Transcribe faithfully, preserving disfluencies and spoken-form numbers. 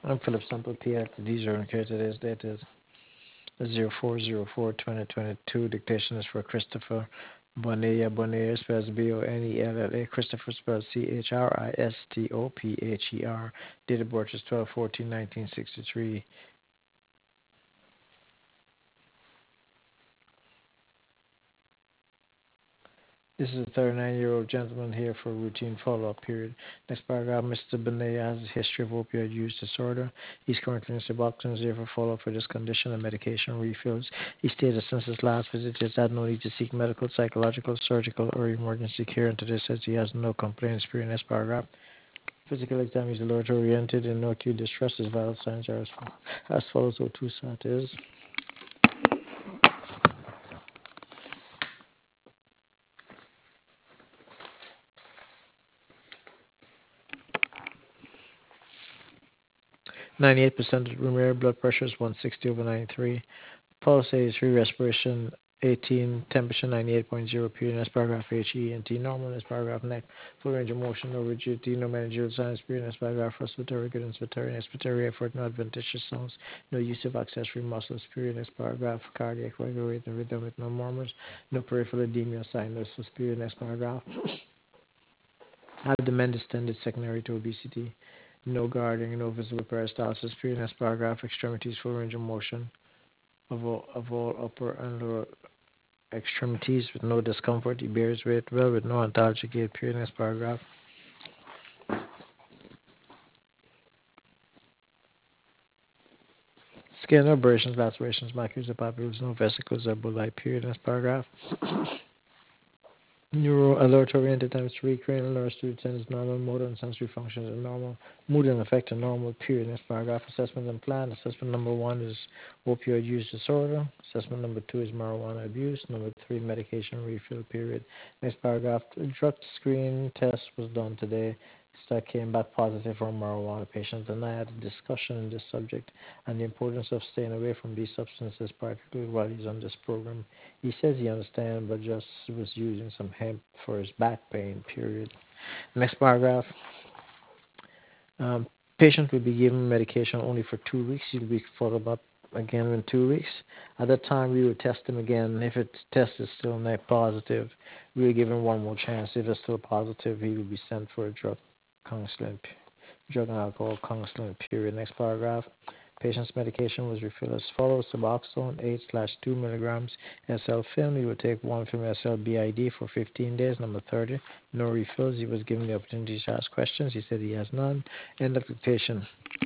I'm Philip Sample, P L T D zero, and here today's date is zero four zero four twenty twenty-two. Dictation is for Christopher Bonilla. Bonilla spells B O N E L L A. Christopher spells C H R I S T O P H E R. Date of birth is twelve fourteen nineteen sixty-three. This is a thirty-nine-year-old gentleman here for a routine follow-up period. Next paragraph, Mister Benet has a history of opioid use disorder. He's currently in Suboxone here for follow-up for this condition and medication refills. He stated since his last visit, he has had no need to seek medical, psychological, surgical, or emergency care. And today says he has no complaints. Period. Next paragraph. Physical exam is alert oriented and no acute distress. His vital signs are as, fo- as follows. O two sat is ninety-eight percent room air, blood pressure is one sixty over ninety-three. Pulse eighty-three, respiration eighteen, temperature ninety-eight point zero, period. Next paragraph, H E N T, normal. Next paragraph, neck, full range of motion, no rigidity, no managerial signs, period. Next paragraph, respiratory, good inspiratory, expiratory effort, no adventitious sounds, no use of accessory muscles, period. Next paragraph, cardiac regular rate and rhythm with no murmurs, no peripheral edema, sinuses, period. Next paragraph, abdomen distended secondary to obesity, no guarding, no visible peristalsis, period. Next paragraph, extremities, full range of motion of all, of all upper and lower extremities with no discomfort. He bears weight well with no ontologic gait. Period. Next paragraph. Skin abrasions, lacerations, macular papules, no vesicles or bulli. Period. Next paragraph. Neuro alert oriented times three, cranial nerve stimulation is normal, motor and sensory functions are normal, mood and affect are normal. Period. Next paragraph. Assessment and plan. Assessment number one is opioid use disorder. Assessment number two is marijuana abuse. Number three, medication refill. Period. Next paragraph. Drug screen test was done today. That came back positive for marijuana patients, and I had a discussion on this subject and the importance of staying away from these substances, particularly while he's on this program. He says he understands, but just was using some hemp for his back pain, period. Next paragraph. Um, patient will be given medication only for two weeks. He'll be followed up again in two weeks. At that time, we will test him again. If its test is still net positive, we will give him one more chance. If it's still positive, he will be sent for a drug counseling, drug and alcohol counseling, period. Next paragraph. Patient's medication was refilled as follows: Suboxone eight slash two milligrams S L film. He would take one film S L B I D for fifteen days. Number thirty, no refills. He was given the opportunity to ask questions. He said he has none. End of dictation.